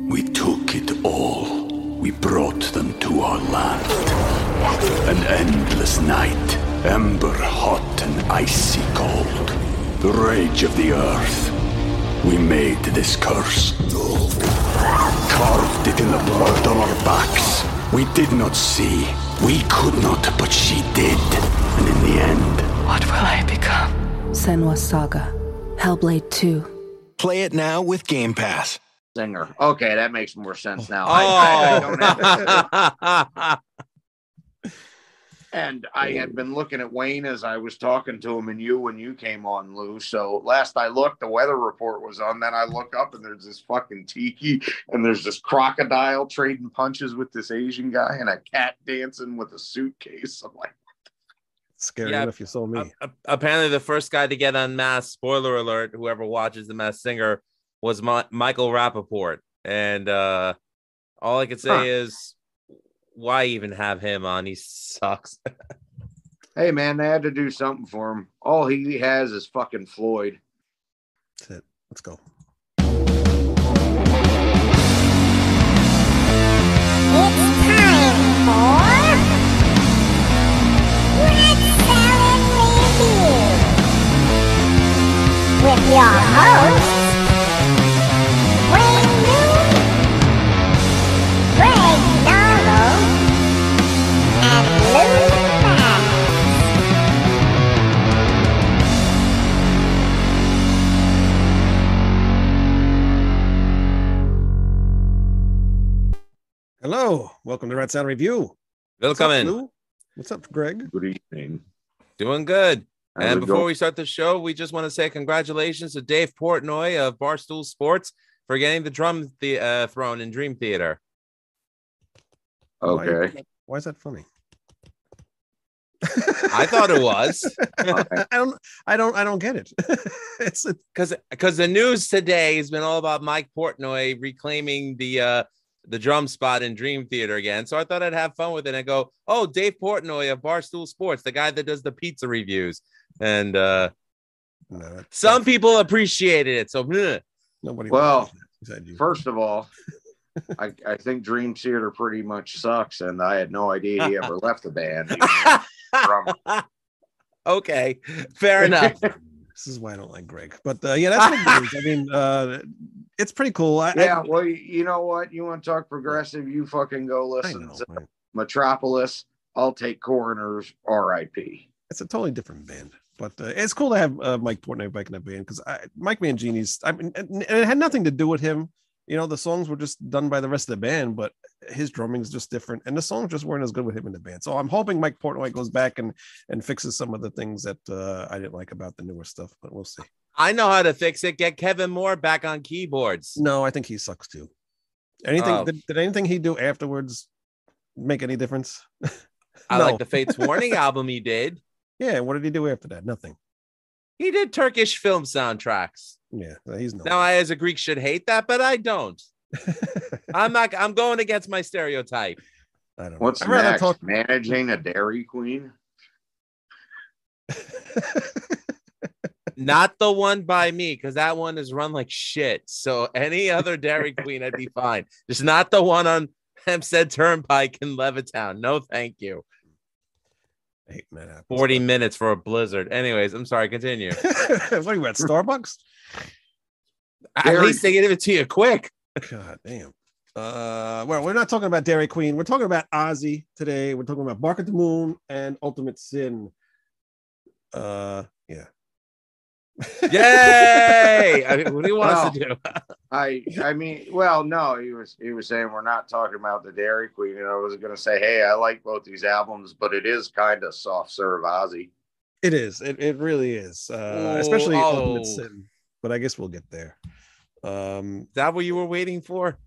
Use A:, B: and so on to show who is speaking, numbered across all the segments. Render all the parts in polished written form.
A: We took it all. We brought them to our land. An endless night, ember hot and icy cold. The rage of the earth. We made this curse. Carved it in the blood on our backs. We did not see. We could not, but she did. And in the end...
B: What will I become?
C: Senua's Saga. Hellblade 2.
D: Play it now with Game Pass.
E: Singer. Okay, that makes more sense now.
F: Oh.
E: I don't have and I had been looking at Wayne as I was talking to him and you when you came on, Lou. So last I looked, the weather report was on. Then I look up and there's this fucking tiki and there's this crocodile trading punches with this Asian guy and a cat dancing with a suitcase. I'm like,
F: Scary enough, you saw me.
G: Apparently, the first guy to get unmasked, spoiler alert, whoever watches The Masked Singer, was Michael Rappaport. And all I could say is, why even have him on? He sucks.
E: hey, man, they had to do something for him. All he has is fucking Floyd.
F: That's it. Let's go.
H: It's time for Red Salad Review with your hosts, Wayne Moon, Greg Donald, and Lou Maddox.
F: Hello. Welcome to Red Sound Review.
G: Willkommen.
F: What's up, Greg?
E: Good evening.
G: Doing good.
E: How's
G: And
E: it
G: before
E: going?
G: we start the show, we just want to say congratulations to Dave Portnoy of Barstool Sports for getting the drum throne in Dream Theater.
E: Okay.
F: Why is that funny?
G: I thought it was.
F: I don't get it. It's
G: Because the news today has been all about Mike Portnoy reclaiming the drum spot in Dream Theater again. So I thought I'd have fun with it and go, oh, Dave Portnoy of Barstool Sports, the guy that does the pizza reviews. And some people appreciated it. So
F: nobody.
E: Well,
F: besides you.
E: first of all, I think Dream Theater pretty much sucks, and I had no idea he ever left the band.
G: Okay, fair enough.
F: This is why I don't like Greg. But yeah, that's what it is. I mean, it's pretty cool.
E: Well, you know what? You want to talk progressive? You fucking go listen to
F: right?
E: Metropolis. I'll take Coroners, R.I.P.
F: It's a totally different band. But it's cool to have Mike Portnoy back in the band because Mike Mangini's. I mean, and it had nothing to do with him. You know, the songs were just done by the rest of the band, but his drumming is just different, and the songs just weren't as good with him in the band. So I'm hoping Mike Portnoy goes back and fixes some of the things that I didn't like about the newer stuff, but we'll see.
G: I know how to fix it. Get Kevin Moore back on keyboards.
F: No, I think he sucks too. Anything did anything he do afterwards make any difference?
G: I
F: No.
G: like the Fates Warning album he did.
F: Yeah, what did he do after that? Nothing.
G: He did Turkish film soundtracks.
F: Yeah, he's no.
G: Now I, as a Greek, should hate that, but I don't. I'm going against my stereotype.
F: I don't know.
E: What's
F: I'd rather
E: next? Managing a Dairy Queen?
G: Not the one by me, because that one is run like shit. So any other Dairy Queen, I'd be fine. Just not the one on Hempstead Turnpike in Levittown. No, thank you.
F: I hate Matt Apples.
G: 40 minutes for a blizzard. Anyways, I'm sorry. Continue.
F: What are you at Starbucks?
G: At least they give it to you quick.
F: God damn. Well, we're not talking about Dairy Queen. We're talking about Ozzy today. We're talking about Bark at the Moon and Ultimate Sin. Yeah.
G: Yay! I mean, what do you want us to do?
E: I mean, well, no, he was saying we're not talking about the Dairy Queen, and I was going to say, hey, I like both these albums, but it is kind of soft serve Ozzy.
F: It is. It really is. Especially Ultimate Sin. But I guess we'll get there.
G: Is that what you were waiting for?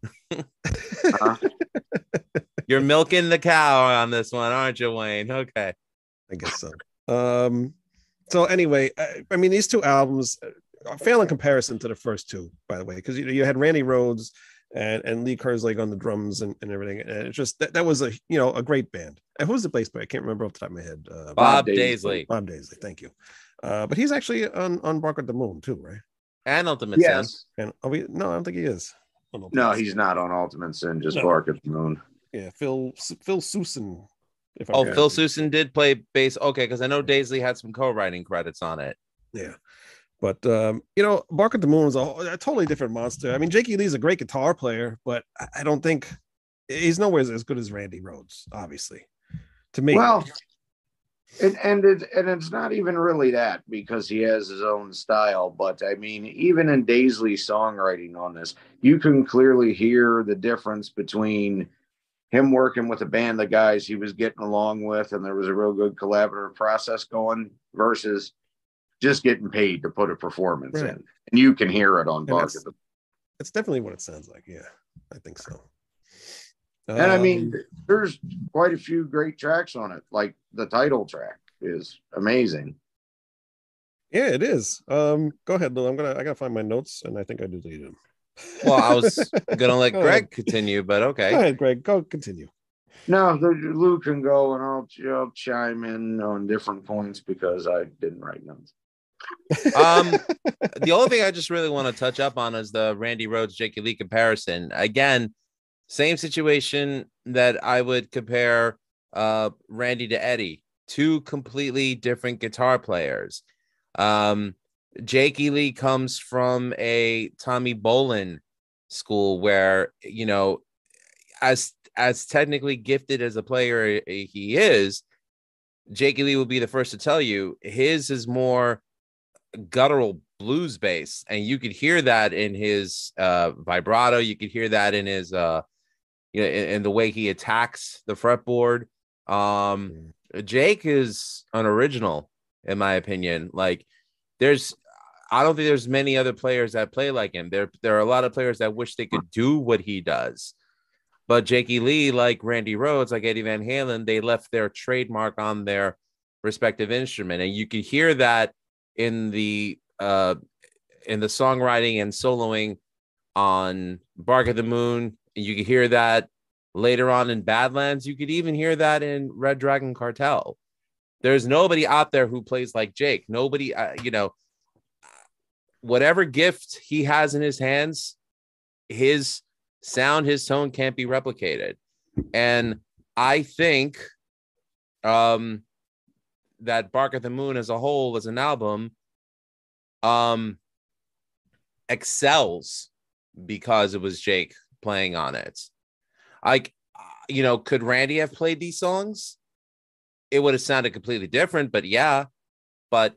G: You're milking the cow on this one, aren't you, Wayne? Okay.
F: I guess so. So anyway, I mean, these two albums fail in comparison to the first two, by the way, because you had Randy Rhoads and Lee Kerslake on the drums and everything. And it's just that was a great band. And who's the bass player? I can't remember off the top of my head.
G: Bob Daisley.
F: Bob Daisley, thank you. But he's actually on Bark at the Moon too, right?
G: And Ultimate
E: Yes.
G: Sin.
F: And no, I don't think he is.
E: No, he's not on Ultimate Sin. Just
F: No.
E: Bark at the Moon.
F: Yeah, Phil Sousan. If I'm
G: Oh,
F: correct.
G: Phil Sousan did play bass. Okay, because I know Daisley had some co-writing credits on it.
F: Yeah. But Bark at the Moon is a totally different monster. I mean, Jakey Lee's a great guitar player, but I don't think he's nowhere as good as Randy Rhoads, obviously. To me.
E: Well, and it's not even really that, because he has his own style. But I mean, even in Daisley's songwriting on this, you can clearly hear the difference between him working with a band of guys he was getting along with, and there was a real good collaborative process going, versus just getting paid to put a performance in. And you can hear it on Bark at the Moon.
F: It's definitely what it sounds like. Yeah, I think so.
E: And I mean, there's quite a few great tracks on it. Like the title track is amazing.
F: Yeah, it is. Go ahead, Lou. I gotta find my notes, and I think I deleted them.
G: Well, I was gonna let
F: Go
G: Greg
F: ahead.
G: continue, but okay.
F: Go ahead, Greg. Go continue.
E: No, Lou can go, and I'll chime in on different points because I didn't write notes.
G: The only thing I just really want to touch up on is the Randy Rhoads Jakey Lee comparison. Again, same situation that I would compare Randy to Eddie. Two completely different guitar players. Jakey Lee comes from a Tommy Bolin school where, as technically gifted as a player he is, Jakey Lee will be the first to tell you his is more guttural blues bass, and you could hear that in his vibrato. You could hear that in his in the way he attacks the fretboard. Jake is an original, in my opinion. Like, I don't think there's many other players that play like him. There are a lot of players that wish they could do what he does, but Jakey Lee, like Randy Rhoads, like Eddie Van Halen, they left their trademark on their respective instrument, and you could hear that in the songwriting and soloing on Bark at the Moon. You could hear that later on in Badlands. You could even hear that in Red Dragon Cartel. There's nobody out there who plays like Jake. Nobody, whatever gift he has in his hands, his sound, his tone can't be replicated. And I think that Bark at the Moon as a whole, as an album, excels because it was Jake playing on it. Like, could Randy have played these songs? It would have sounded completely different, but yeah. But,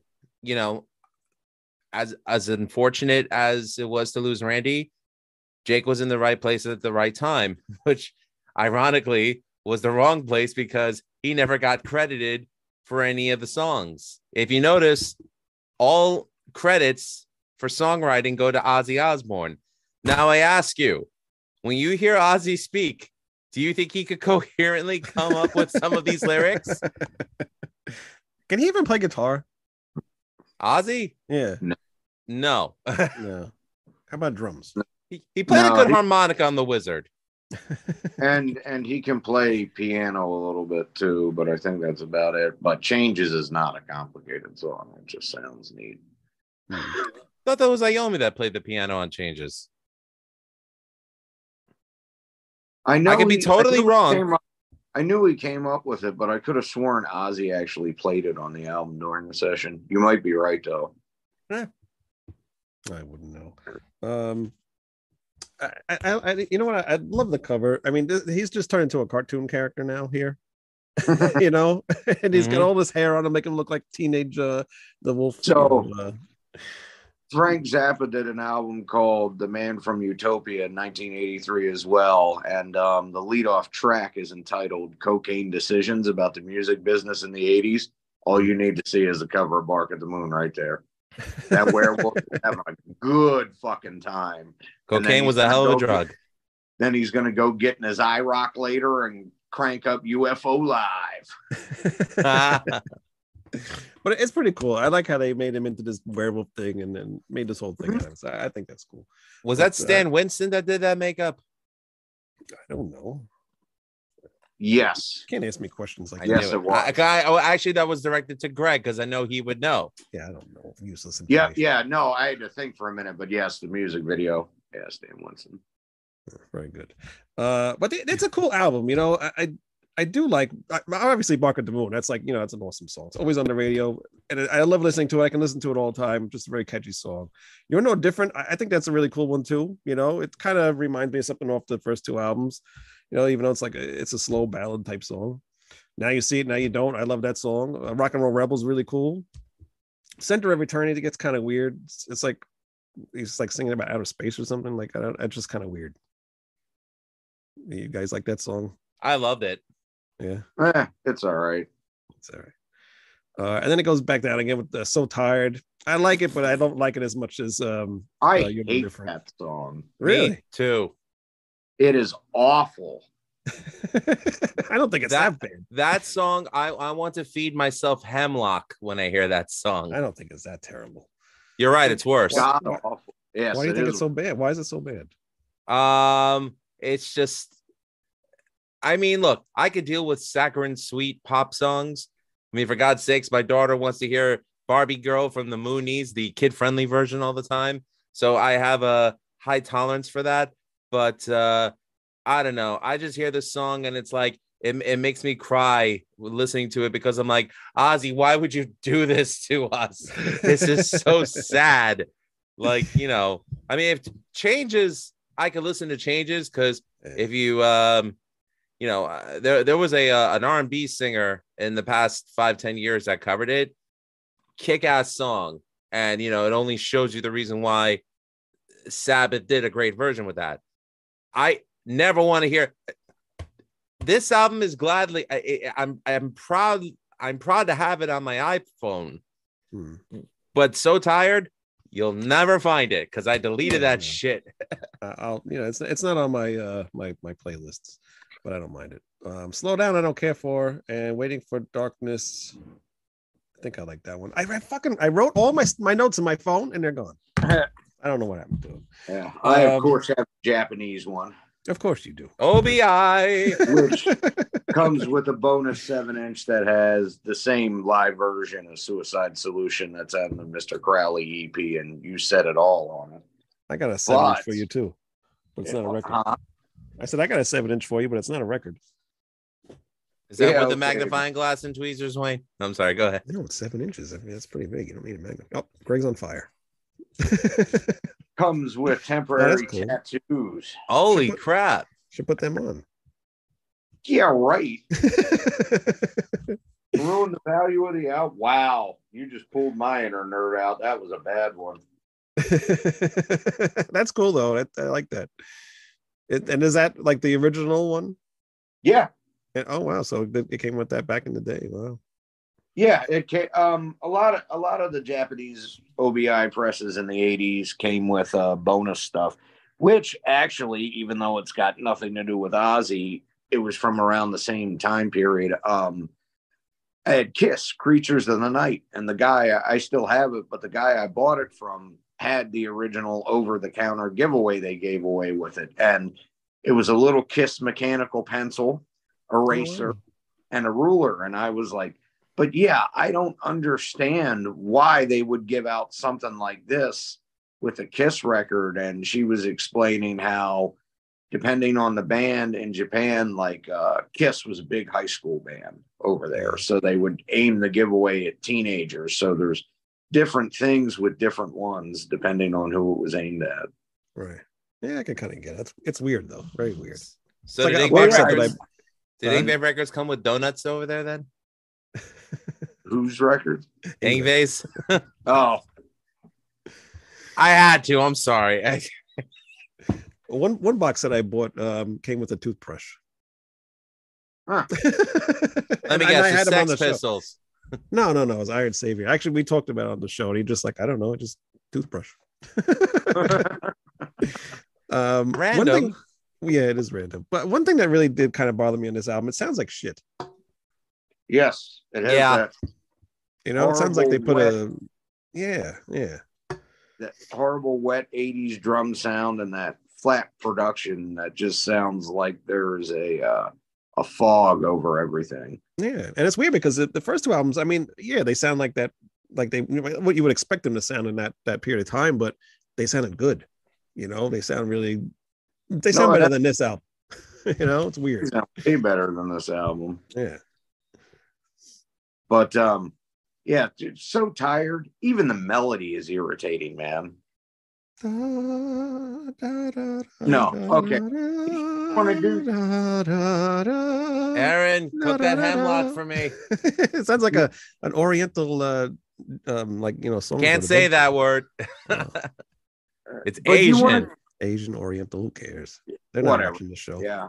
G: as unfortunate as it was to lose Randy, Jake was in the right place at the right time, which ironically was the wrong place because he never got credited for any of the songs. If you notice, all credits for songwriting go to Ozzy Osbourne. Now I ask you, when you hear Ozzy speak, do you think he could coherently come up with some of these lyrics?
F: Can he even play guitar?
G: Ozzy?
F: Yeah.
G: No.
F: No. How about drums?
G: He played a good harmonica on The Wizard.
E: and he can play piano a little bit too, but I think that's about it. But Changes is not a complicated song. It just sounds neat.
G: I thought that was Iommi that played the piano on Changes.
E: I know
G: I could be totally wrong.
E: I knew he came up with it, but I could have sworn Ozzy actually played it on the album during the session. You might be right, though.
F: I wouldn't know. You know what? I love the cover. I mean, he's just turned into a cartoon character now here. And he's got all this hair on him, make him look like teenage the wolf.
E: So Frank Zappa did an album called The Man from Utopia in 1983 as well, and the leadoff track is entitled Cocaine Decisions, about the music business in the 80s. All you need to see is the cover of Bark at the Moon right there. That werewolf was having a good fucking time.
G: Cocaine was a hell of a drug.
E: Then he's going to go get in his IROC later and crank up UFO Live.
F: But it's pretty cool. I like how they made him into this werewolf thing and then made this whole thing out of it. So I think that's cool.
G: Was that Stan Winston that did that makeup?
F: I don't know.
E: Yes.
F: You can't ask me questions like
E: Yes,
F: that.
E: it was.
G: Actually, that was directed to Greg because I know he would know.
F: Yeah, I don't know. Useless.
E: Yeah. No, I had to think for a minute, but yes, the music video. Yeah, Stan Winston.
F: Very good. But it's a cool album. You know, I do like obviously Bark at the Moon. That's like, you know, it's an awesome song. It's always on the radio, and I love listening to it. I can listen to it all the time. Just a very catchy song. You're No Different. I think that's a really cool one too. You know, it kind of reminds me of something off the first two albums. You know, even though it's a slow ballad type song. Now You See It, Now You Don't. I love that song. Rock and Roll Rebels really cool. Center of Eternity gets kind of weird. It's like he's like singing about outer space or something. Like it's just kind of weird. You guys like that song?
G: I loved it.
F: Yeah,
E: it's all right.
F: It's all right. And then it goes back down again with So Tired. I like it, but I don't like it as much as
E: I hate that song.
F: Really?
G: Me too.
E: It is awful.
F: I don't think it's that bad.
G: That song, I want to feed myself hemlock when I hear that song.
F: I don't think it's that terrible.
G: You're right, it's worse.
E: God awful. Yes,
F: why do you think it's so bad? Why is it so bad?
G: It's just, I mean, look, I could deal with saccharine sweet pop songs. I mean, for God's sakes, my daughter wants to hear Barbie Girl from the Moonies, the kid-friendly version all the time. So I have a high tolerance for that. But I don't know. I just hear this song and it's like, it makes me cry listening to it because I'm like, Ozzy, why would you do this to us? This is so sad. Like, you know, I mean, if Changes, I could listen to Changes because if you, you know, there was an R&B singer in the past 5-10 years that covered it. Kick-ass song. And, you know, it only shows you the reason why Sabbath did a great version with that. I never want to hear this album is gladly. I'm proud to have it on my iPhone, but So Tired, you'll never find it because I deleted that shit.
F: You know, it's not on my my playlists, but I don't mind it. Slow Down, I don't care for, and Waiting for Darkness. I think I like that one. I wrote all my notes in my phone and they're gone. I don't know what happened to them.
E: Yeah, I of course have a Japanese one.
F: Of course you do.
G: OBI,
E: which comes with a bonus 7-inch that has the same live version of Suicide Solution that's on the Mr. Crowley EP, and you said it all on it.
F: I got a 7-inch for you too, but it's not a record. I said I got a 7-inch for you, but it's not a record.
G: Is that with the magnifying glass and tweezers, Wayne? No, I'm sorry. Go ahead.
F: No, it's 7 inches. I mean, that's pretty big. You don't need a magnifying. Oh, Greg's on fire.
E: Comes with temporary tattoos.
G: Holy crap.
F: Should put them on.
E: Yeah, right. Ruin the value of the out. Wow. You just pulled my inner nerd out. That was a bad one.
F: That's cool, though. I like that. And is that like the original one?
E: Yeah.
F: Oh, wow. So it came with that back in the day. Wow.
E: Yeah, it came, a lot of the Japanese OBI presses in the 80s came with bonus stuff, which actually, even though it's got nothing to do with Ozzy, it was from around the same time period. I had Kiss, Creatures of the Night, and the guy, I still have it, but the guy I bought it from had the original over-the-counter giveaway they gave away with it. And it was a little Kiss mechanical pencil, eraser, and a ruler. And I was like, but yeah, I don't understand why they would give out something like this with a Kiss record. And she was explaining how, depending on the band in Japan, like Kiss was a big high school band over there. So they would aim the giveaway at teenagers. So there's different things with different ones, depending on who it was aimed at.
F: Right. Yeah, I can kind of get it. It's weird, though. Very weird.
G: So did Ingve Records come with donuts over there then?
E: Whose records?
G: Ingve's.
E: Oh,
G: I had to. I'm sorry.
F: One box that I bought came with a toothbrush.
E: Huh.
G: Let me guess. Sex Pistols.
F: No. It was Iron Savior. Actually, we talked about it on the show. And he just like, I don't know, just toothbrush.
G: Random.
F: Yeah, it is random. But one thing that really did kind of bother me on this album, it sounds like shit.
E: Yes, it has that.
F: You know, it sounds like they put yeah.
E: That horrible wet 80s drum sound and that flat production that just sounds like there's a fog over everything.
F: Yeah, and it's weird because the first two albums, I mean, yeah, they sound like that, like they what you would expect them to sound in that period of time, but they sounded good. You know, they sound really They sound
E: No,
F: better
E: that-
F: than this album. You know, it's weird.
E: way better than this album.
F: Yeah.
E: But yeah, dude, so tired. Even the melody is irritating, man. No, okay. Wanna do-
G: Aaron, cook that hemlock for me.
F: It sounds like an Oriental, like song.
G: Can't say that word. It's
E: But you
G: Asian.
E: wanna-
F: Asian Oriental. Who cares? They're not
E: Whatever.
F: watching the show.
E: Yeah.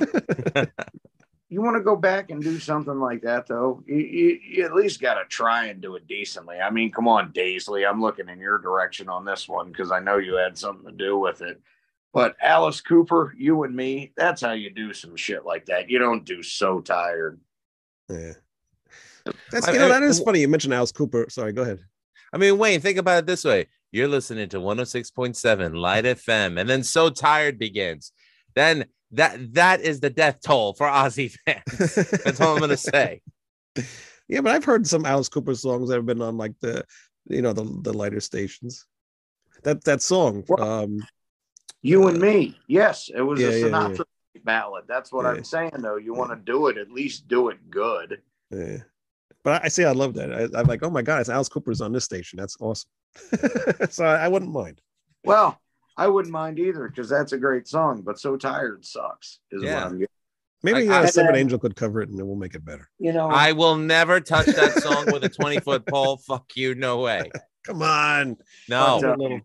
E: You want to go back and do something like that, though? You at least got to try and do it decently. I mean, come on, Daisley. I'm looking in your direction on this one because I know you had something to do with it. But Alice Cooper, you and me, that's how you do some shit like that. You don't do So Tired.
F: Yeah. That is funny. You mentioned Alice Cooper. Sorry, go ahead.
G: I mean, Wayne, think about it this way. You're listening to 106.7 Light FM, and then So Tired begins. Then that is the death toll for Ozzy fans. That's all I'm going to say.
F: Yeah, but I've heard some Alice Cooper songs that have been on like the lighter stations. That song.
E: You and Me. Yes, it was a
F: yeah,
E: Sinatra ballad. That's what I'm saying, though. You want to do it, at least do it good.
F: Yeah. But I say I love that. I'm like, oh my God, it's Alice Cooper's on this station. That's awesome. So I wouldn't mind.
E: Well, I wouldn't mind either because that's a great song, but So Tired sucks. Is what I'm getting.
F: Maybe
G: I-
F: Seven Angel could cover it and then we'll make it better.
G: I will never touch that song with a 20-foot pole. Fuck you. No way.
F: Come on.
G: No.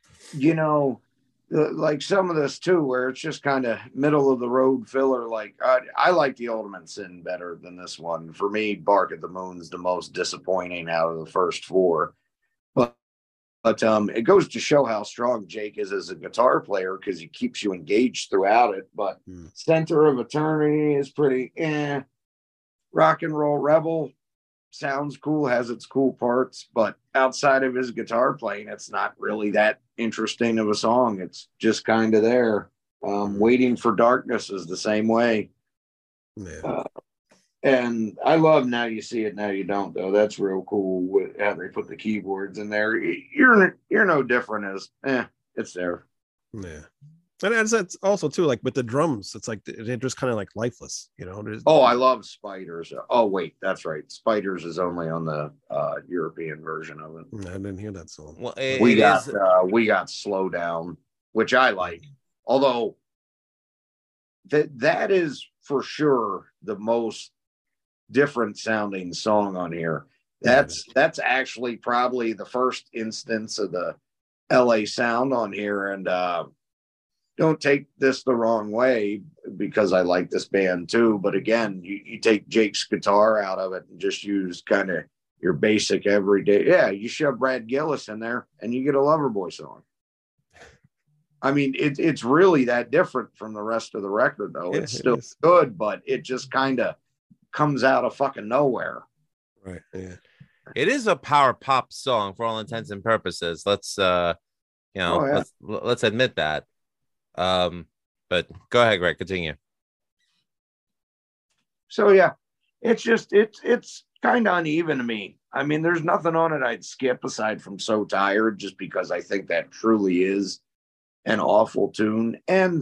E: Like some of this too, where it's just kind of middle of the road filler. Like I like the Ultimate Sin better than this one. For me, Bark at the Moon's the most disappointing out of the first four. But it goes to show how strong Jake is as a guitar player because he keeps you engaged throughout it. But Center of Eternity is pretty Rock and Roll Rebel sounds cool, has its cool parts, but outside of his guitar playing, it's not really that interesting of a song. It's just kind of there. Waiting for Darkness is the same way.
F: Yeah.
E: And I love Now You See It, Now You Don't, though. That's real cool with how they put the keyboards in there. You're no different as it's there.
F: Yeah. And it's also too like with the drums, it's like they're just kind of like lifeless,
E: Oh, I love Spiders. Oh, wait, that's right. Spiders is only on the European version of it.
F: I didn't hear that song.
G: Well,
E: We got Slow Down, which I like. Although that is for sure the most different sounding song on here. That's actually probably the first instance of the LA sound on here. And don't take this the wrong way because I like this band too. But again, you take Jake's guitar out of it and just use kind of your basic everyday. Yeah, you shove Brad Gillis in there and you get a Loverboy song. I mean, it's really that different from the rest of the record, though.
F: Yeah,
E: it's still
F: is.
E: good, but it just kind of comes out of fucking nowhere.
F: Right. Yeah.
G: It is a power pop song for all intents and purposes. Let's let's admit that. But go ahead, Greg, continue.
E: So yeah, it's just it's kind of uneven to me. I mean, there's nothing on it I'd skip aside from So Tired, just because I think that truly is an awful tune. And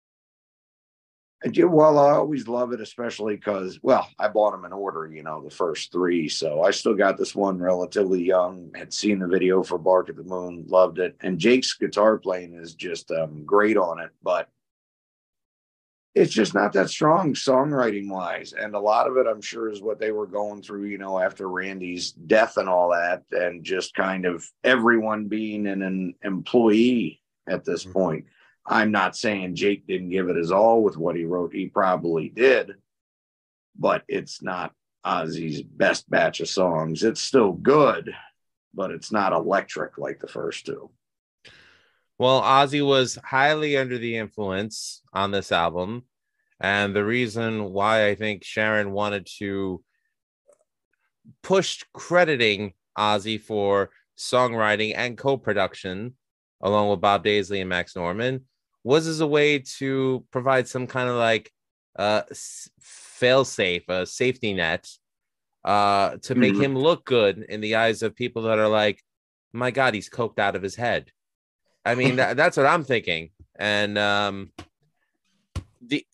E: well, I always love it, especially because, well, I bought them in order, the first three. So I still got this one relatively young, had seen the video for Bark at the Moon, loved it. And Jake's guitar playing is just great on it, but it's just not that strong songwriting wise. And a lot of it, I'm sure, is what they were going through, after Randy's death and all that, and just kind of everyone being an employee at this point. I'm not saying Jake didn't give it his all with what he wrote. He probably did, but it's not Ozzy's best batch of songs. It's still good, but it's not electric like the first two.
G: Well, Ozzy was highly under the influence on this album. And the reason why I think Sharon wanted to push crediting Ozzy for songwriting and co-production, along with Bob Daisley and Max Norman, was as a way to provide some kind of like fail-safe, a safety net, to make him look good in the eyes of people that are like, my God, he's coked out of his head. I mean, that's what I'm thinking. And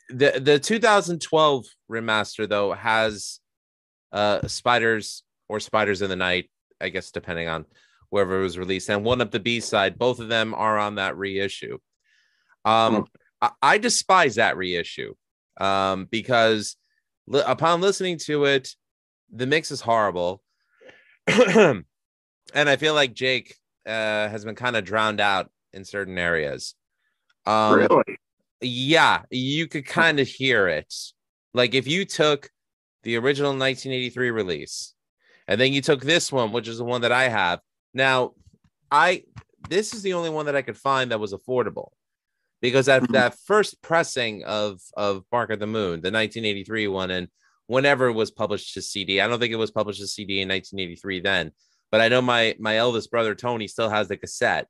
G: The 2012 remaster though has Spiders or Spiders in the Night, I guess, depending on wherever it was released, and One Up the B-side. Both of them are on that reissue. I despise that reissue because upon listening to it, the mix is horrible. And I feel like Jake has been kind of drowned out in certain areas.
E: Really?
G: Yeah, you could kind of hear it. Like if you took the original 1983 release and then you took this one, which is the one that I have. Now, this is the only one that I could find that was affordable. Because that first pressing of Bark at the Moon, the 1983 one, and whenever it was published to CD, I don't think it was published to CD in 1983 then, but I know my eldest brother Tony still has the cassette.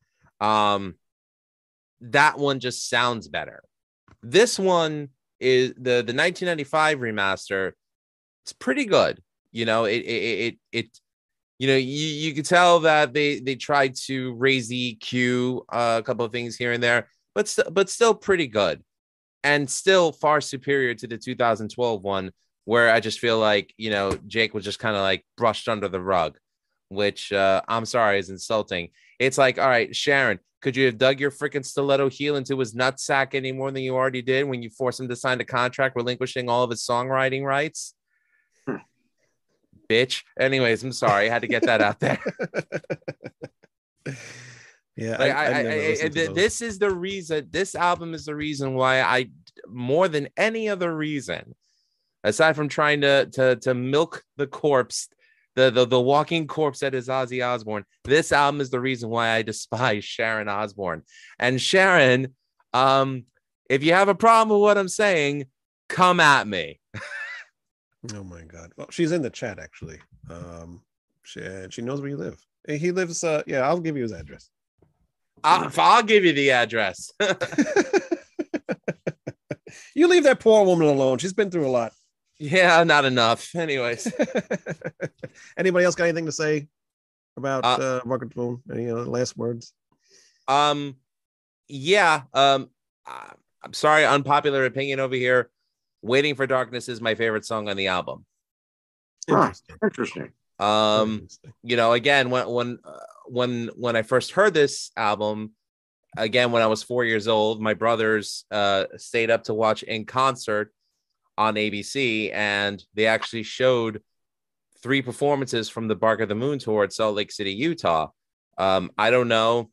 G: That one just sounds better. This one is the 1995 remaster. It's pretty good. You know, it you know, you could tell that they tried to raise the EQ, a couple of things here and there. But still pretty good, and still far superior to the 2012 one, where I just feel like, you know, Jake was just kind of like brushed under the rug, which I'm sorry is insulting. It's like, all right, Sharon, could you have dug your freaking stiletto heel into his nutsack any more than you already did when you forced him to sign a contract relinquishing all of his songwriting rights? Bitch. Anyways, I'm sorry. I had to get that out there.
F: Yeah,
G: like, this is the reason. This album is the reason why I, more than any other reason, aside from trying to milk the corpse, the walking corpse that is Ozzy Osbourne. This album is the reason why I despise Sharon Osbourne. And Sharon, if you have a problem with what I'm saying, come at me.
F: Oh my God! Well, she's in the chat actually. She knows where you live. He lives. Yeah, I'll give you his address.
G: I'll give you the address.
F: You leave that poor woman alone. She's been through a lot.
G: Yeah, not enough. Anyways.
F: Anybody else got anything to say about Margaret Moon? Any last words?
G: Yeah. I'm sorry, unpopular opinion over here. Waiting for Darkness is my favorite song on the album.
E: Interesting.
G: You know, again, when I first heard this album, again, when I was 4 years old, my brothers stayed up to watch in concert on ABC, and they actually showed 3 performances from the Bark of the Moon tour at Salt Lake City, Utah. I Don't Know,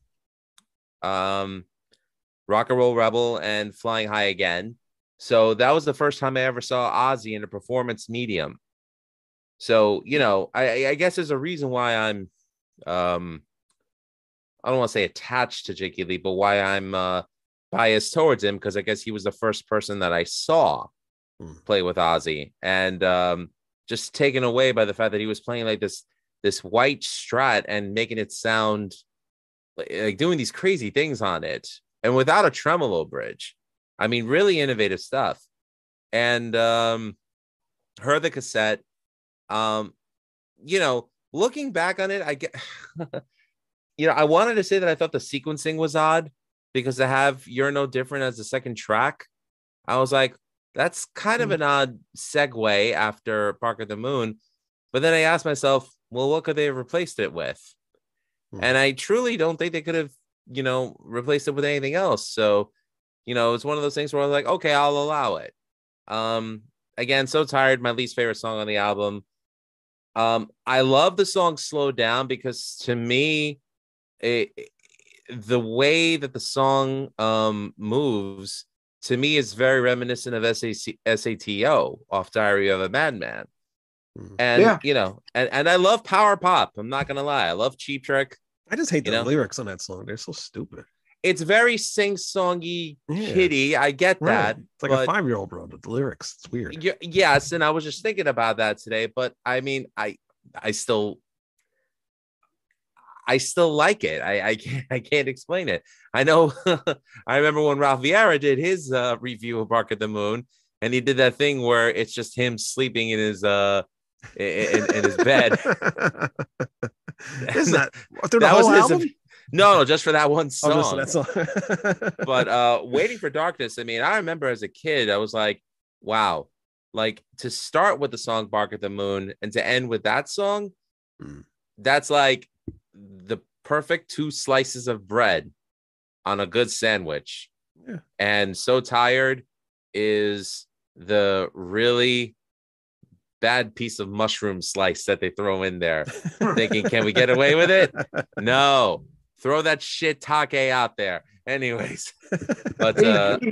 G: Rock and Roll Rebel, and Flying High Again. So that was the first time I ever saw Ozzy in a performance medium. So, you know, I guess there's a reason why I'm, I don't want to say attached to Jakey Lee, but why I'm biased towards him, because I guess he was the first person that I saw play with Ozzy, and just taken away by the fact that he was playing like this white Strat and making it sound like doing these crazy things on it, and without a tremolo bridge. I mean, really innovative stuff. And heard the cassette. You know, looking back on it, I get, you know, I wanted to say that I thought the sequencing was odd, because to have You're No Different as the second track, I was like, that's kind of an odd segue after Bark at the Moon. But then I asked myself, well, what could they have replaced it with? And I truly don't think they could have, you know, replaced it with anything else. So, you know, it's one of those things where I was like, okay, I'll allow it. Again, So Tired, my least favorite song on the album. I love the song Slow Down, because to me, the way that the song moves, to me, is very reminiscent of SATO off Diary of a Madman. And, you know, and I love power pop. I'm not going to lie. I love Cheap Trick.
F: I just hate the lyrics on that song. They're so stupid.
G: It's very sing-songy, kiddie. I get that.
F: It's like a 5-year-old wrote the lyrics. It's weird.
G: Yes, and I was just thinking about that today. But I mean, I still like it. I can't explain it. I know. I remember when Ralph Vieira did his review of Bark at the Moon, and he did that thing where it's just him sleeping in his in his bed.
F: Isn't that through the whole album?
G: No, just for that one
F: Oh,
G: song.
F: just for that song.
G: But Waiting for Darkness, I mean, I remember as a kid, I was like, wow, like to start with the song Bark at the Moon and to end with that song, that's like the perfect 2 slices of bread on a good sandwich.
F: Yeah.
G: And So Tired is the really bad piece of mushroom slice that they throw in there, thinking, can we get away with it? No, throw that shit take out there. Anyways, but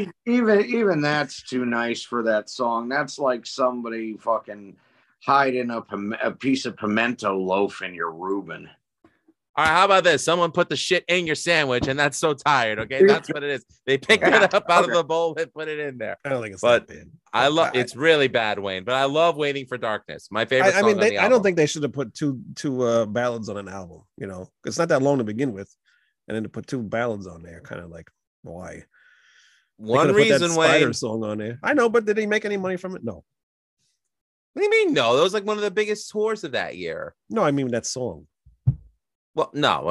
E: even that's too nice for that song. That's like somebody fucking hiding a piece of pimento loaf in your Reuben.
G: all right, how about this? Someone put the shit in your sandwich, and that's So Tired. Okay, that's what it is. They picked it up out of the bowl and put it in there.
F: I don't think it's
G: But
F: that bad.
G: I love it's really bad, Wayne, but I love Waiting for Darkness. My favorite.
F: I mean,
G: song on the
F: I
G: album.
F: don't think they should have put two ballads on an album. You know, it's not that long to begin with, and then to put 2 ballads on there, kind of like why?
G: One reason,
F: Spider
G: Wayne.
F: song on there. I know, but did he make any money from it? No.
G: What do you mean? No, that was like one of the biggest tours of that year.
F: No, I mean that song.
G: Well, no,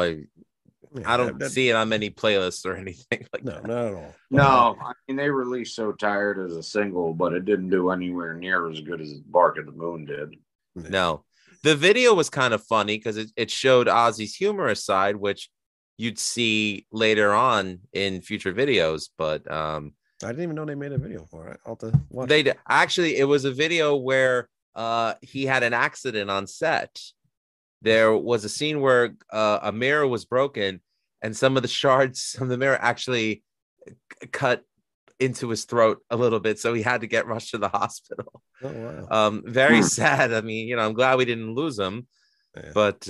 G: I don't
F: that-
G: see it on many playlists or anything like
F: No,
G: that.
F: not at all.
E: No, I mean they released So Tired as a single, but it didn't do anywhere near as good as Bark at the Moon did.
G: No. The video was kind of funny because it showed Ozzy's humorous side, which you'd see later on in future videos. But
F: I didn't even know they made a video for it. I'll have to watch
G: they
F: it.
G: did. Actually, it was a video where he had an accident on set. There was a scene where a mirror was broken and some of the shards from the mirror actually cut into his throat a little bit. So he had to get rushed to the hospital.
F: Oh, wow.
G: Very sad. I mean, I'm glad we didn't lose him.
F: Yeah.
G: But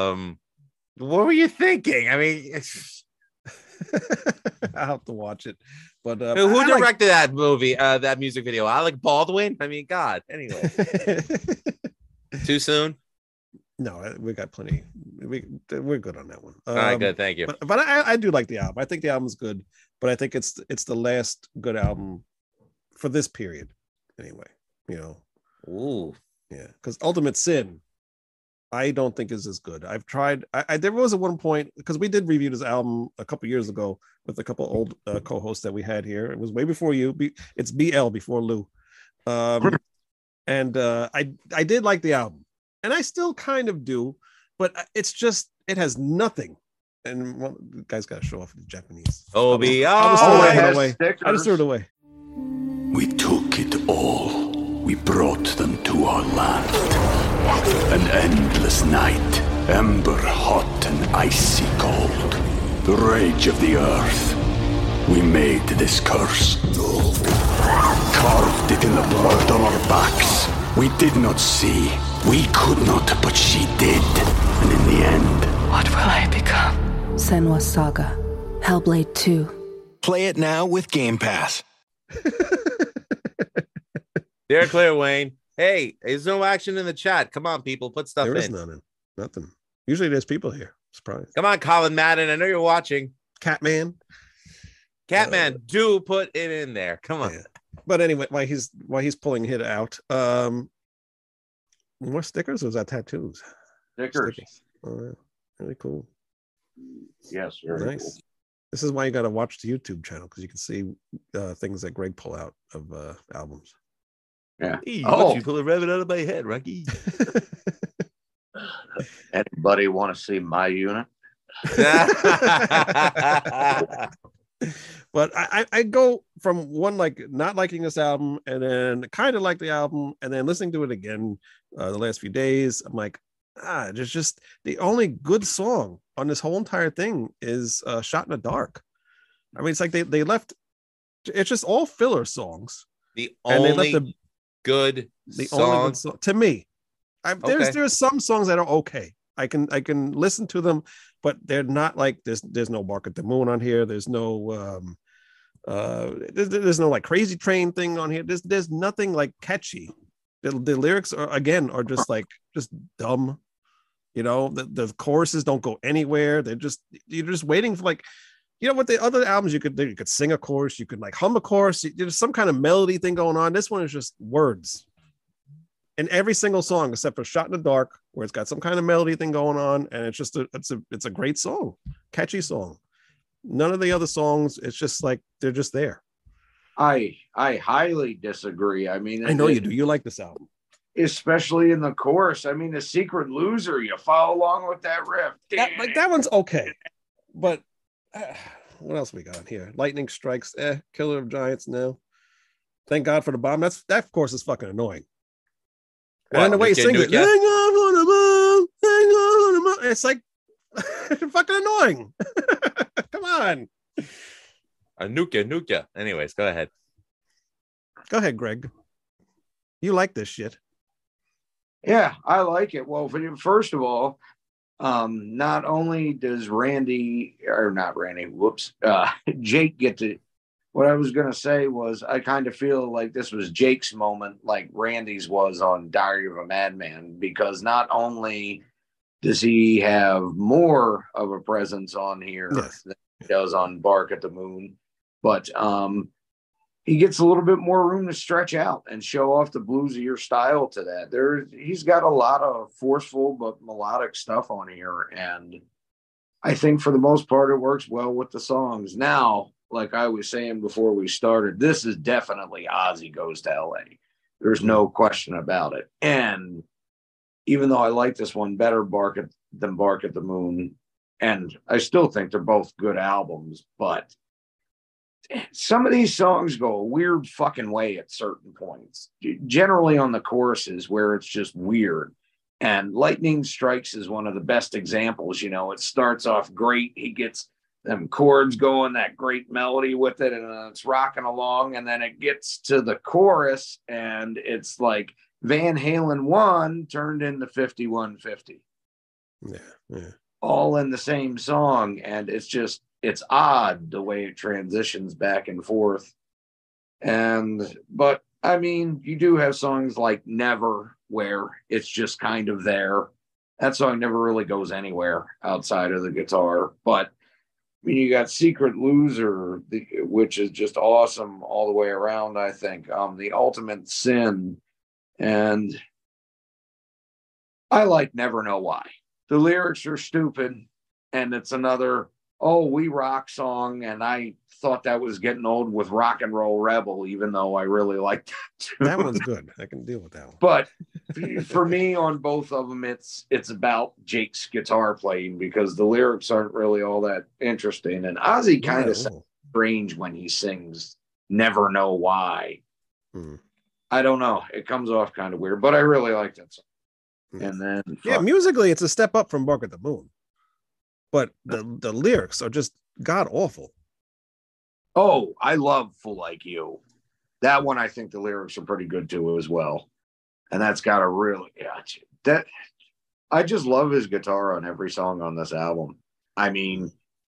G: what were you thinking? I mean,
F: I'll have to watch it. But
G: who
F: I like-
G: directed that movie, that music video? Alec Baldwin? I mean, God. Anyway, too soon?
F: No, we got plenty. We're good on that one.
G: All right, good. Thank you.
F: But I do like the album. I think the album's good, but I think it's the last good album for this period, anyway. You know,
G: Ooh.
F: yeah. Because Ultimate Sin, I don't think is as good. I've tried. There was at one point because we did review this album a couple years ago with a couple old co-hosts that we had here. It was way before you. It's BL before Lou, and I did like the album. And I still kind of do, but it's just, it has nothing. And well, the guy's got to show off the Japanese.
G: Obi.
F: I just
E: Oh,
F: threw
E: it
F: it
E: has
F: away.
E: stickers.
F: I just threw it away.
A: We took it all. We brought them to our land. An endless night, ember hot and icy cold. The rage of the earth. We made this curse. Carved it in the blood on our backs. We did not see. We could not, but she did. And in the end,
C: What will I become? Senwa Saga. Hellblade 2.
D: Play it now with Game Pass.
G: They're clear, Wayne. Hey, there's no action in the chat. Come on, people. Put stuff
F: There is
G: in.
F: nothing. Usually there's people here. Surprise.
G: Come on, Colin Madden. I know you're watching.
F: Catman.
G: Catman, do put it in there. Come on.
F: Yeah. But anyway, while he's pulling it out, more stickers or is that tattoos?
E: Stickers.
F: Oh, yeah. Really cool.
E: Yes, very
F: Nice.
E: cool.
F: This is why you got to watch the YouTube channel because you can see things that Greg pull out of albums.
E: Yeah.
G: Hey,
E: Oh.
G: you pull a rabbit out of my head, Rocky.
E: Anybody want to see my unit?
F: But I go from one like not liking this album and then kind of like the album and then listening to it again the last few days. I'm like, there's just the only good song on this whole entire thing is Shot in the Dark. I mean, it's like they left. It's just all filler songs.
G: The
F: And they
G: only
F: left
G: good
F: The
G: song.
F: only good song to me.
G: Okay.
F: There's some songs that are okay. I can listen to them, but they're not like there's no Bark at the Moon on here. There's no there's no like Crazy Train thing on here. There's nothing like catchy. The lyrics are just dumb. You know, the choruses don't go anywhere. You're just waiting for like, you know, what the other albums you could sing a chorus, you could like hum a chorus. There's some kind of melody thing going on. This one is just words. in every single song except for Shot in the Dark, where it's got some kind of melody thing going on, and it's a great song, catchy song. None of the other songs, it's just like they're just there.
E: I highly disagree. I mean,
F: I know you do. You like this album,
E: especially in the chorus. I mean, The Secret Loser, you follow along with that riff.
F: That one's okay, but what else we got here? Lightning Strikes, Killer of Giants, no. Thank God for the Bomb. That of course is fucking annoying. And then the way he sings it, hang on the moon, hang on the moon. It's like fucking annoying. Come on.
G: Nuka. Anyways, go ahead.
F: Go ahead, Greg. You like this shit.
E: Yeah, I like it. Well, first of all, not only does Jake get to, what I was going to say was I kind of feel like this was Jake's moment, like Randy's was on Diary of a Madman, because not only does he have more of a presence on here than he does on Bark at the Moon, but he gets a little bit more room to stretch out and show off the bluesier style to that. He's got a lot of forceful but melodic stuff on here, and I think for the most part it works well with the songs. Now, like I was saying before we started, this is definitely Ozzy Goes to LA. There's no question about it. And even though I like this one better than Bark at the Moon, and I still think they're both good albums, but some of these songs go a weird fucking way at certain points, generally on the choruses where it's just weird. And Lightning Strikes is one of the best examples. You know, it starts off great. He gets them chords going, that great melody with it, and it's rocking along. And then it gets to the chorus, and it's like Van Halen 1 turned into 5150.
F: Yeah.
E: All in the same song. And it's odd the way it transitions back and forth. But I mean, you do have songs like Never, where it's just kind of there. That song never really goes anywhere outside of the guitar. But I mean, you got Secret Loser, which is just awesome all the way around, I think. The Ultimate Sin. And I like Never Know Why. The lyrics are stupid, and it's another, we rock song, and I thought that was getting old with Rock and Roll Rebel, even though I really liked that too.
F: That one's good. I can deal with that one.
E: But for me, on both of them, it's about Jake's guitar playing, because the lyrics aren't really all that interesting. And Ozzy kind of sounds strange when he sings Never Know Why. I don't know. It comes off kind of weird, but I really like that song. And then
F: musically it's a step up from Bark at the Moon, but the lyrics are just god awful.
E: Oh, I love Fool Like You. That one, I think the lyrics are pretty good too as well. And that's got a really I just love his guitar on every song on this album. I mean,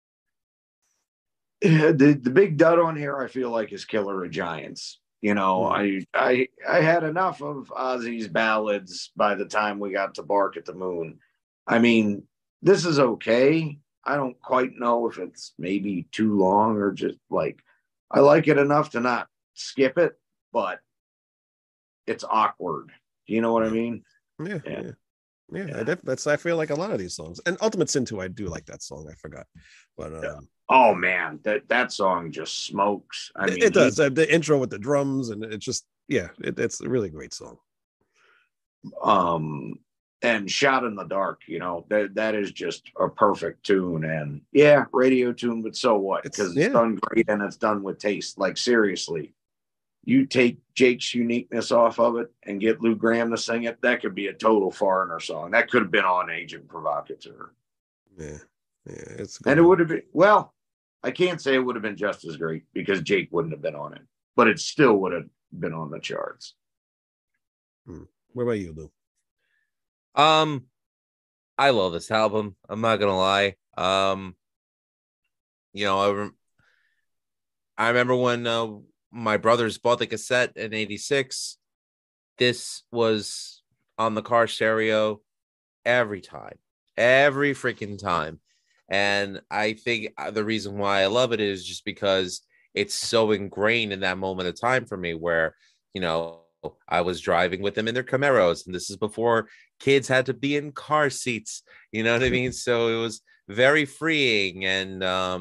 E: the big dud on here I feel like is Killer of Giants. You know, I had enough of Ozzy's ballads by the time we got to Bark at the Moon. I mean, this is okay. I don't quite know if it's maybe too long or just like, I like it enough to not skip it, but it's awkward. Do you know what I mean?
F: Yeah. I feel like a lot of these songs, and Ultimate Sin too. I do like that song. I forgot, but
E: oh man, that song just smokes. I mean,
F: it does. The intro with the drums, and it's just it's a really great song.
E: And Shot in the Dark, you know, that is just a perfect tune, and radio tune, but so what? Because it's done great and it's done with taste. Like seriously, you take Jake's uniqueness off of it and get Lou Gramm to sing it, that could be a total foreigner song. That could have been on Agent Provocateur.
F: Yeah, it's good.
E: And it would have been, well, I can't say it would have been just as great because Jake wouldn't have been on it, but it still would have been on the charts.
F: What about you, Lou?
G: I love this album. I'm not gonna lie. You know, I remember when my brothers bought the cassette in '86. This was on the car stereo every freaking time. And I think the reason why I love it is just because it's so ingrained in that moment of time for me where, you know, I was driving with them in their Camaros, and this is before kids had to be in car seats. You know what I mean? So it was very freeing, and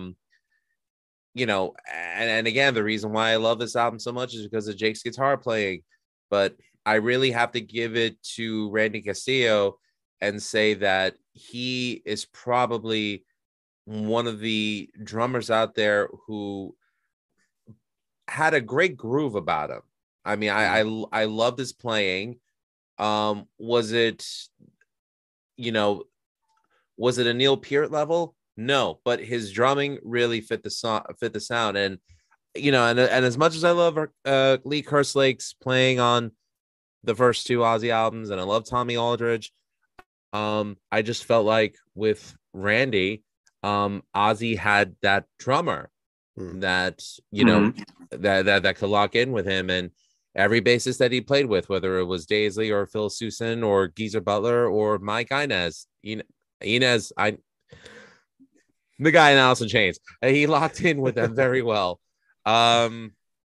G: and again, the reason why I love this album so much is because of Jake's guitar playing. But I really have to give it to Randy Castillo and say that he is probably one of the drummers out there who had a great groove about him. I mean, I loved his playing. Was it a Neil Peart level? No, but his drumming really fit the sound. And and as much as I love Lee Kerslake's playing on the first two Ozzy albums, and I love Tommy Aldridge, I just felt like with Randy, Ozzy had that drummer that that could lock in with him, and every bassist that he played with, whether it was Daisley or Phil Sousa or Geezer Butler or Mike Inez, the guy in Alice in Chains, he locked in with them very well. And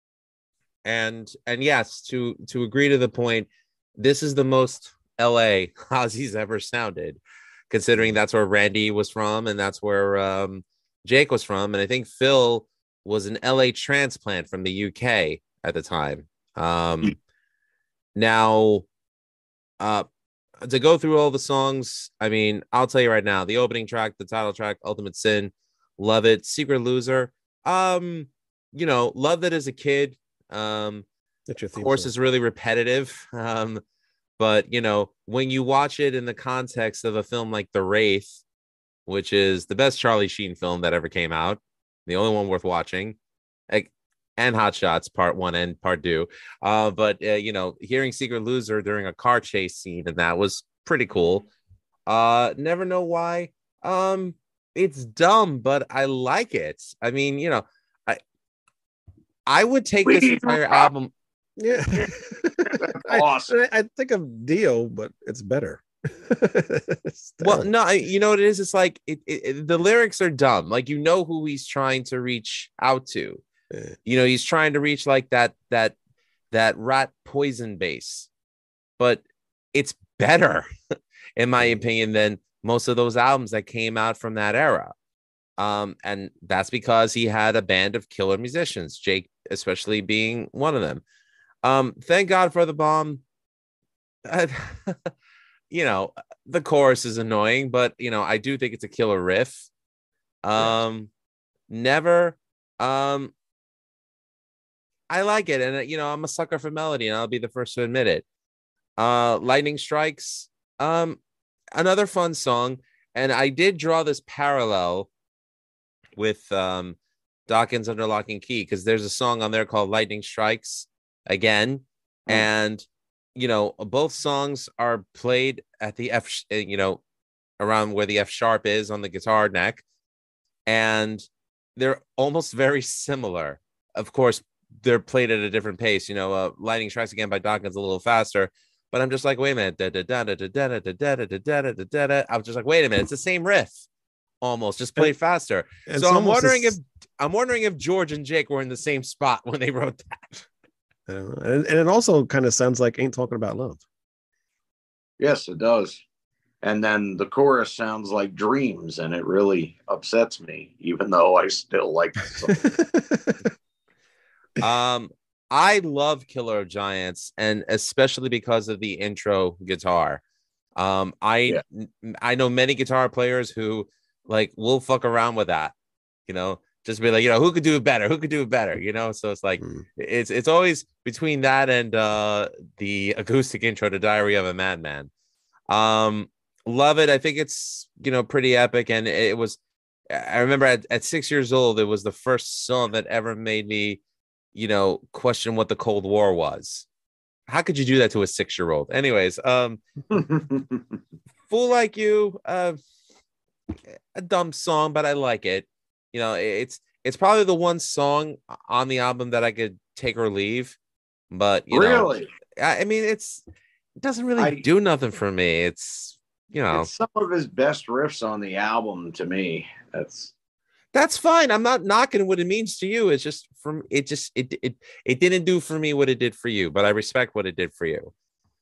G: yes, to agree to the point, this is the most LA Ozzy's ever sounded, considering that's where Randy was from and that's where Jake was from, and I think Phil was an LA transplant from the UK at the time. Now, to go through all the songs, I mean, I'll tell you right now, the opening track, the title track, Ultimate Sin, love it. Secret Loser, loved it as a kid. Of course, it's really repetitive. But when you watch it in the context of a film like The Wraith, which is the best Charlie Sheen film that ever came out, the only one worth watching, and Hot Shots Part 1 and Part 2. But hearing Secret Loser during a car chase scene, and that was pretty cool. Never Know Why. It's dumb, but I like it. I mean, I would take this entire album.
F: Yeah.
E: Awesome.
F: I think of Dio, but it's better.
G: Well, no, you know what it is? It's like the lyrics are dumb. Like, who he's trying to reach out to. He's trying to reach like that Rat Poison bass, but it's better in my opinion than most of those albums that came out from that era. And that's because he had a band of killer musicians, Jake especially being one of them. Thank God for the Bomb. The chorus is annoying, but I do think it's a killer riff. Never. I like it, and I'm a sucker for melody, and I'll be the first to admit it. Lightning Strikes, another fun song, and I did draw this parallel with Dawkins Under Lock and Key, because there's a song on there called Lightning Strikes again, and both songs are played at the F, around where the F sharp is on the guitar neck, and they're almost very similar. Of course, they're played at a different pace. Lightning Strikes again by Dawkins a little faster, but I'm just like, wait a minute. I was just like, wait a minute, it's the same riff, almost just played faster. So I'm wondering if George and Jake were in the same spot when they wrote that.
F: And it also kind of sounds like Ain't Talking About Love.
E: Yes, it does. And then the chorus sounds like Dreams, and it really upsets me, even though I still like the song.
G: I love Killer of Giants, and especially because of the intro guitar. I know many guitar players who will fuck around with that, just be like, who could do it better? Who could do it better? So it's like, it's always between that and the acoustic intro to Diary of a Madman. Love it. I think it's, pretty epic. And it was, I remember at 6 years old, it was the first song that ever made me, question what the Cold War was. How could you do that to a 6-year-old? Anyways, Fool Like You, a dumb song, but I like it. It's probably the one song on the album that I could take or leave. But
E: really,
G: I mean, it doesn't really do nothing for me. It's
E: it's some of his best riffs on the album to me.
G: That's fine. I'm not knocking what it means to you. It's just from it didn't do for me what it did for you, but I respect what it did for you.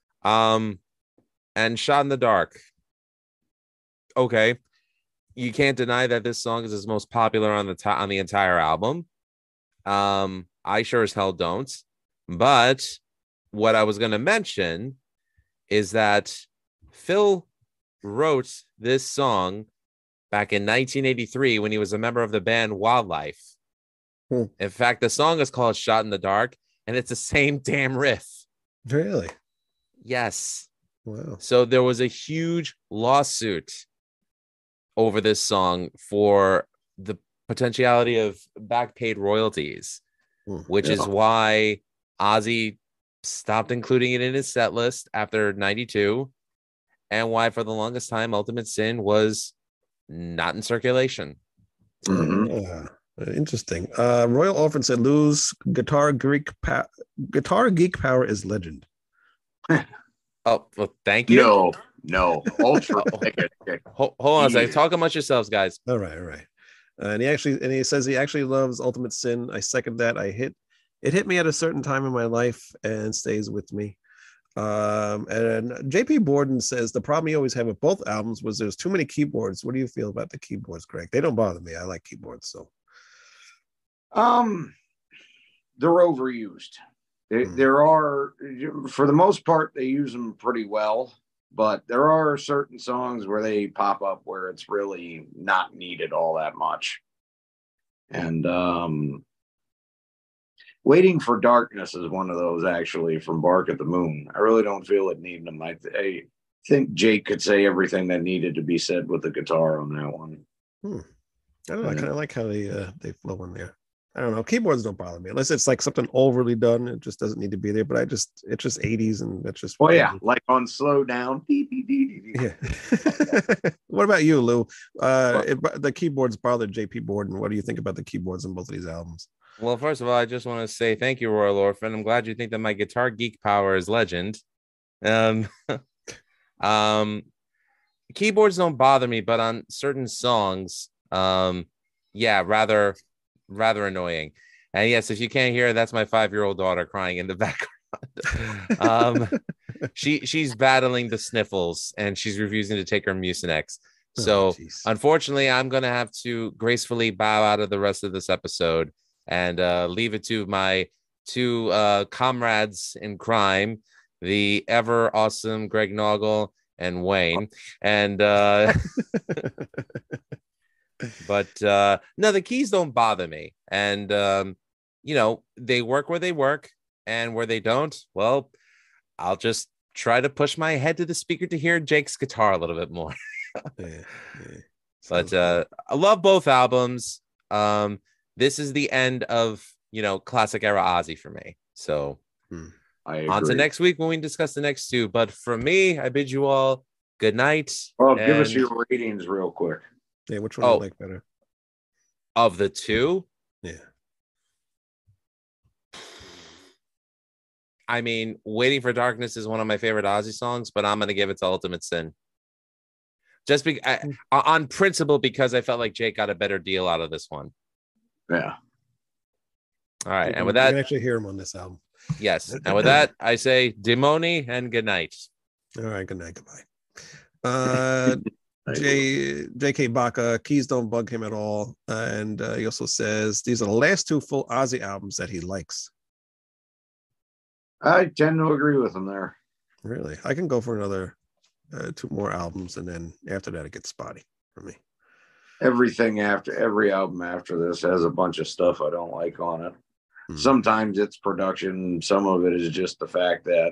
G: And Shot in the Dark. Okay. You can't deny that this song is his most popular on the entire album. I sure as hell don't. But what I was going to mention is that Phil wrote this song back in 1983 when he was a member of the band Wildlife. In fact, the song is called Shot in the Dark, and it's the same damn riff.
F: Really?
G: Yes.
F: Wow.
G: So there was a huge lawsuit over this song for the potentiality of back paid royalties, which is why Ozzy stopped including it in his set list after 92, and why for the longest time Ultimate Sin was not in circulation.
F: Yeah, interesting. Royal Orphan said, "Lose Guitar Geek Power is legend."
G: Oh, well, thank you.
E: No. Ultra.
G: Hold on a second. Talk amongst yourselves, guys.
F: All right. And he says he actually loves Ultimate Sin. I second that. It hit me at a certain time in my life and stays with me. And JP Borden says the problem you always have with both albums was there's too many keyboards. What do you feel about the keyboards, Greg? They don't bother me. I like keyboards. So
E: they're overused. There are, for the most part, they use them pretty well, but there are certain songs where they pop up where it's really not needed all that much. And Waiting for Darkness is one of those, actually, from Bark at the Moon. I really don't feel it needing them. I think Jake could say everything that needed to be said with the guitar on that one.
F: I don't know. I kind of like how they flow in there. I don't know. Keyboards don't bother me unless it's like something overly done. It just doesn't need to be there. But it's just 80s, and that's just.
E: Oh yeah, like on Slow Down.
F: Yeah. What about you, Lou? The keyboards bothered JP Borden. What do you think about the keyboards on both of these albums?
G: Well, first of all, I just want to say thank you, Royal Orphan. I'm glad you think that my Guitar Geek Power is legend. Keyboards don't bother me, but on certain songs, rather annoying. And yes, if you can't hear, that's my 5-year-old daughter crying in the background. She's battling the sniffles and she's refusing to take her Mucinex. So unfortunately, I'm going to have to gracefully bow out of the rest of this episode and leave it to my two comrades in crime, the ever awesome Greg Noggle and Wayne. And but no, the keys don't bother me. And they work where they work, and where they don't, well, I'll just try to push my head to the speaker to hear Jake's guitar a little bit more. But I love both albums. This is the end of classic era Ozzy for me. So on to next week when we discuss the next two. But for me, I bid you all good night.
E: Well, give us your ratings real quick.
F: Yeah, which one do you like better?
G: Of the two?
F: Yeah.
G: I mean, Waiting for Darkness is one of my favorite Ozzy songs, but I'm going to give it to Ultimate Sin. Just on principle, because I felt like Jake got a better deal out of this one.
E: Yeah.
G: All right. And with that,
F: you can actually hear him on this album.
G: Yes. And with that, I say Demoni and good night.
F: All right. Good night. Goodbye. J.K. Baca, keys don't bug him at all. And he also says these are the last two full Ozzy albums that he likes.
E: I tend to agree with him there.
F: Really? I can go for another 2 more albums, and then after that it gets spotty for me.
E: Every album after this has a bunch of stuff I don't like on it. Sometimes it's production, some of it is just the fact that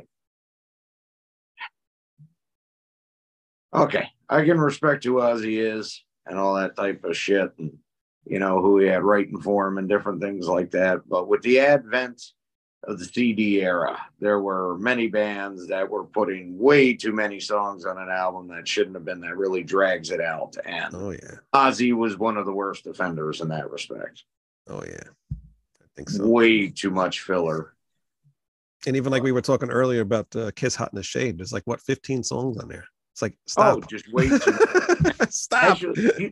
E: I can respect who Ozzy is and all that type of shit, and who he had writing for him and different things like that. But with the advent of the CD era, there were many bands that were putting way too many songs on an album that shouldn't have been, that really drags it out. And Ozzy was one of the worst offenders in that respect.
F: Oh yeah, I think so.
E: Way too much filler.
F: And even like we were talking earlier about Kiss Hot in the Shade, there's 15 songs on there. It's like, stop.
E: Oh, just wait.
F: Stop.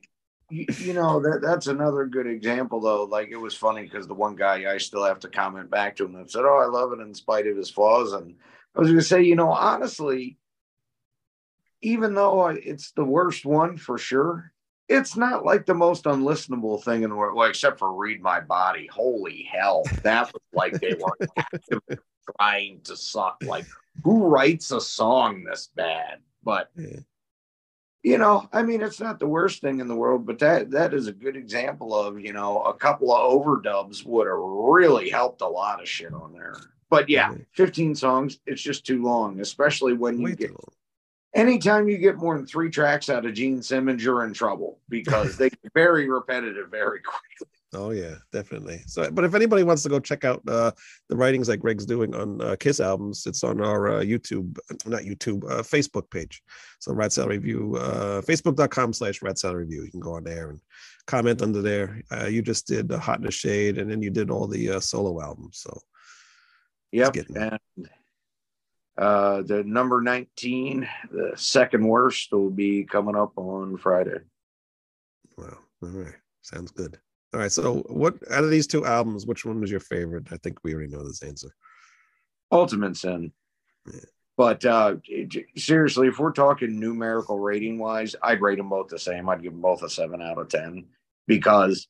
E: you know, that's another good example though. Like, it was funny because the one guy, I still have to comment back to him and said, "Oh, I love it in spite of his flaws." And I was going to say, you know, honestly, even though it's the worst one for sure, it's not like the most unlistenable thing in the world. Well, except for "Read My Body." Holy hell, that was like they were actively trying to suck. Like, who writes a song this bad? But you know, I mean, it's not the worst thing in the world, but that is a good example of, you know, a couple of overdubs would have really helped a lot of shit on there. But yeah, 15 songs, it's just too long, especially when you get anytime you get more than 3 tracks out of Gene Simmons, you're in trouble because they get very repetitive very quickly.
F: Oh yeah, definitely. So, but if anybody wants to go check out the writings that Greg's doing on Kiss albums, it's on our Facebook page. So Rat Salad Review, facebook.com/Rat Salad Review. You can go on there and comment under there. You just did Hot in the Shade, and then you did all the solo albums. So
E: yep, and the number 19, the second worst, will be coming up on Friday.
F: Wow. All right. Sounds good. All right. So what out of these 2 albums, which one was your favorite? I think we already know this answer.
E: Ultimate Sin. Yeah. But seriously, if we're talking numerical rating wise, I'd rate them both the same. I'd give them both a 7 out of 10 because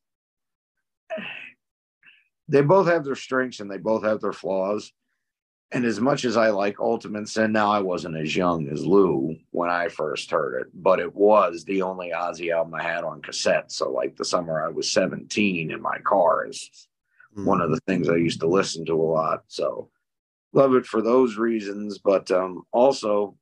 E: they both have their strengths and they both have their flaws. And as much as I like Ultimate Sin, now I wasn't as young as Lou when I first heard it, but it was the only Ozzy album I had on cassette. So like the summer I was 17 in my car is one of the things I used to listen to a lot. So love it for those reasons. But also,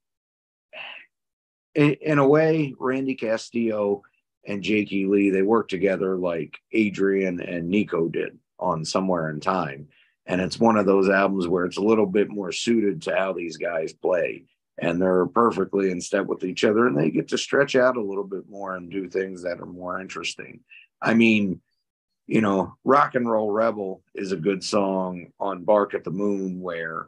E: in a way, Randy Castillo and Jakey Lee, they worked together like Adrian and Nico did on Somewhere in Time. And it's one of those albums where it's a little bit more suited to how these guys play. And they're perfectly in step with each other. And they get to stretch out a little bit more and do things that are more interesting. I mean, you know, Rock and Roll Rebel is a good song on Bark at the Moon where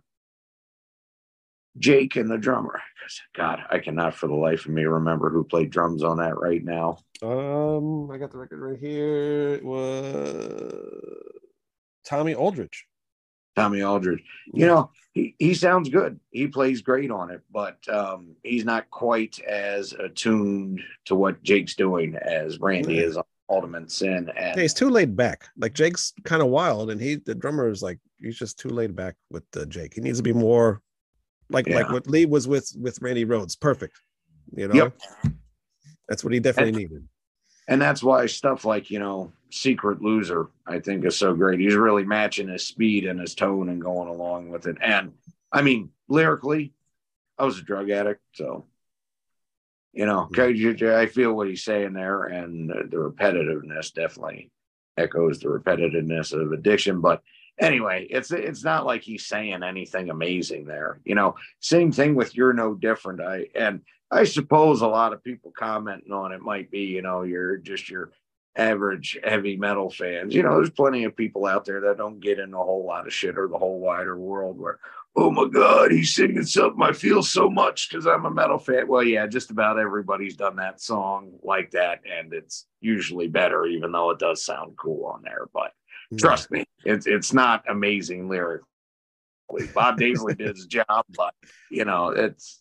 E: Jake and the drummer, God, I cannot for the life of me remember who played drums on that right now.
F: I got the record right here. It was Tommy Aldridge.
E: Tommy Aldridge, you know, he sounds good. He plays great on it, but he's not quite as attuned to what Jake's doing as Randy is on Ultimate Sin. And
F: he's too laid back. Like Jake's kind of wild, and the drummer is like, he's just too laid back with Jake. He needs to be more like what Lee was with Randy Rhoads. Perfect. You know, that's what he definitely needed.
E: And that's why stuff like, you know, Secret Loser, I think is so great. He's really matching his speed and his tone and going along with it. And I mean, lyrically, I was a drug addict. So, you know, I feel what he's saying there. And the repetitiveness definitely echoes the repetitiveness of addiction. But anyway, it's not like he's saying anything amazing there. You know, same thing with You're No Different. I suppose a lot of people commenting on it might be, you know, you're just your average heavy metal fans. You know, there's plenty of people out there that don't get in a whole lot of shit or the whole wider world where, oh my God, he's singing something I feel so much because I'm a metal fan. Well, yeah, just about everybody's done that song like that, and it's usually better, even though it does sound cool on there. But trust me, it's not amazing lyrically. Bob Daisley did his job, but you know, it's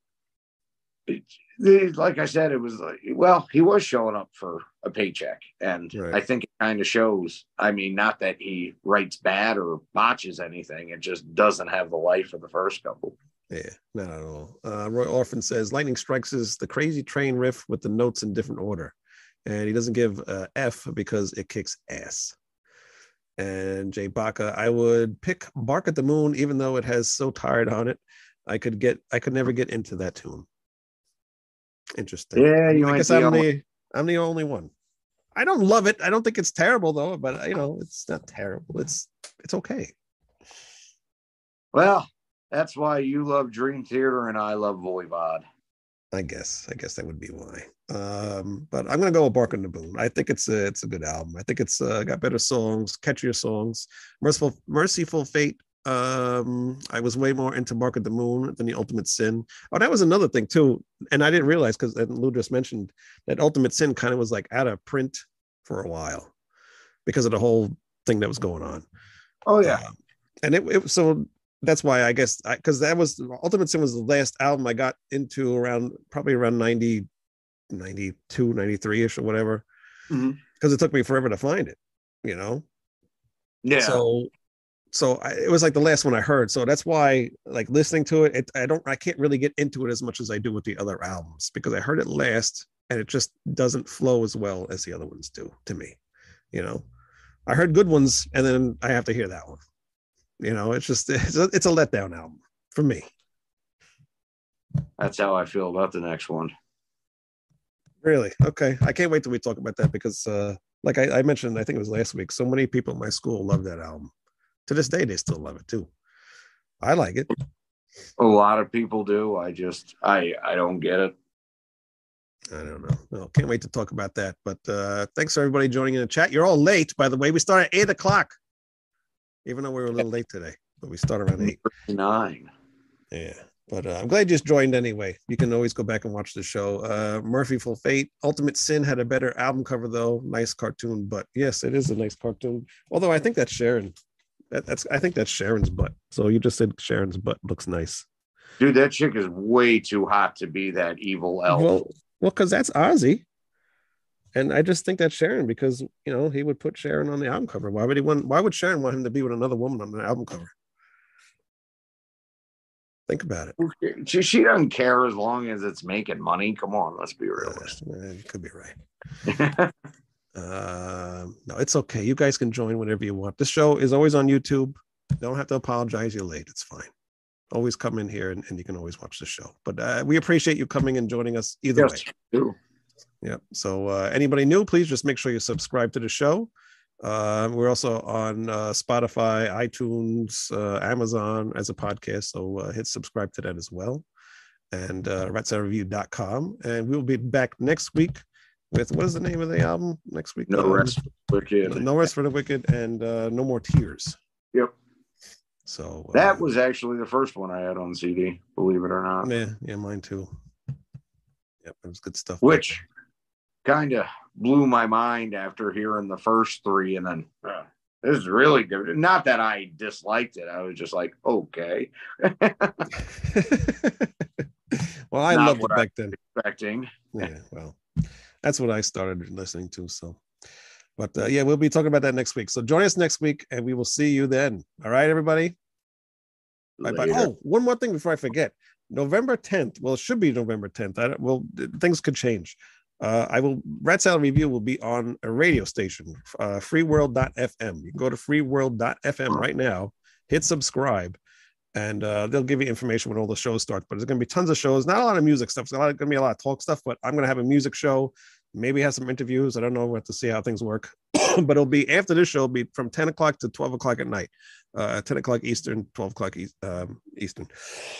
E: like I said, it was like, well, he was showing up for a paycheck, and I think it kind of shows. I mean, not that he writes bad or botches anything; it just doesn't have the life of the first couple.
F: Yeah, not at all. Roy Orphan says Lightning Strikes is the crazy train riff with the notes in different order, and he doesn't give F because it kicks ass. And Jay Baca, I would pick Bark at the Moon, even though it has So Tired on it. I could never get into that tune. Interesting.
E: Yeah,
F: I guess I'm the only one. I don't love it. I don't think it's terrible though, but you know, it's not terrible. It's okay.
E: Well, that's why you love Dream Theater and I love Voivod.
F: I guess that would be why. But I'm gonna go with Bark on the Moon. I think it's a good album. I think it's got better songs, catchier songs. Merciful Fate I was way more into Bark at the Moon than the Ultimate Sin. Oh, that was another thing too, and I didn't realize because Lou just mentioned that Ultimate Sin kind of was like out of print for a while because of the whole thing that was going on.
E: Oh yeah.
F: And it so that's why I guess because that was Ultimate Sin was the last album I got into probably around 90, 92, 93-ish or whatever. Because it took me forever to find it, you know?
E: Yeah.
F: So it was like the last one I heard. So that's why, like, listening to it, I can't really get into it as much as I do with the other albums because I heard it last and it just doesn't flow as well as the other ones do to me. You know, I heard good ones and then I have to hear that one. You know, it's a letdown album for me.
E: That's how I feel about the next one.
F: Really? Okay. I can't wait till we talk about that because, like I mentioned, I think it was last week, so many people in my school love that album. To this day, they still love it too. I like it.
E: A lot of people do. I don't get it.
F: I don't know. Well, can't wait to talk about that. But thanks for everybody joining in the chat. You're all late, by the way. We start at 8 o'clock, even though we were a little late today, but we start around 8.
E: 9.
F: Yeah. But I'm glad you just joined anyway. You can always go back and watch the show. Merciful Fate. Ultimate Sin had a better album cover, though. Nice cartoon. But yes, it is a nice cartoon. Although I think that's Sharon. I think that's Sharon's butt. So you just said Sharon's butt looks nice.
E: Dude, that chick is way too hot to be that evil elf.
F: Well, because that's Ozzy. And I just think that's Sharon because, you know, he would put Sharon on the album cover. Why would Sharon want him to be with another woman on the album cover? Think about it.
E: She doesn't care as long as it's making money. Come on, let's be realistic.
F: You could be right. No, it's okay. You guys can join whenever you want. This show is always on YouTube. Don't have to apologize. You're late. It's fine. Always come in here and you can always watch the show. But we appreciate you coming and joining us either way. Yeah. So anybody new, please just make sure you subscribe to the show. We're also on Spotify, iTunes, Amazon as a podcast. So hit subscribe to that as well. And ratsaladreview.com. And we'll be back next week with what is the name of the album next week?
E: No Rest for the Wicked.
F: No Rest for the Wicked and No More Tears.
E: Yep.
F: So
E: that was actually the first one I had on CD, believe it or not.
F: Yeah, mine too. Yep, it was good stuff.
E: Which kind of blew my mind after hearing the first 3, and then this is really good. Not that I disliked it, I was just like, okay.
F: Well, I loved it back then.
E: Expecting.
F: Yeah, well, that's what I started listening to. So, but yeah, we'll be talking about that next week. So join us next week, and we will see you then. All right, everybody. Bye bye. Oh, one more thing before I forget. November 10th. Well, it should be November 10th. Things could change. Rat Salad Review will be on a radio station, freeworld.fm. You can go to freeworld.fm right now, hit subscribe, and they'll give you information when all the shows start. But there's going to be tons of shows, not a lot of music stuff. It's going to be a lot of talk stuff, but I'm going to have a music show, maybe have some interviews. I don't know. We'll have to see how things work. But it'll be after this show, it'll be from 10 o'clock to 12 o'clock at night, 10 o'clock Eastern, 12 o'clock Eastern.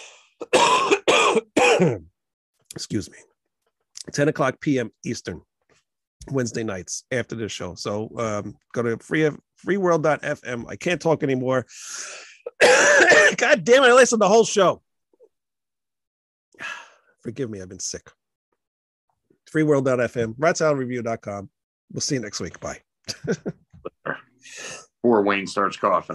F: Excuse me. 10 o'clock p.m. Eastern, Wednesday nights after this show. So go to freeworld.fm. I can't talk anymore. God damn it, I listened to the whole show. Forgive me, I've been sick. Freeworld.fm, ratsaladreview.com. We'll see you next week. Bye.
E: Before Wayne starts coughing.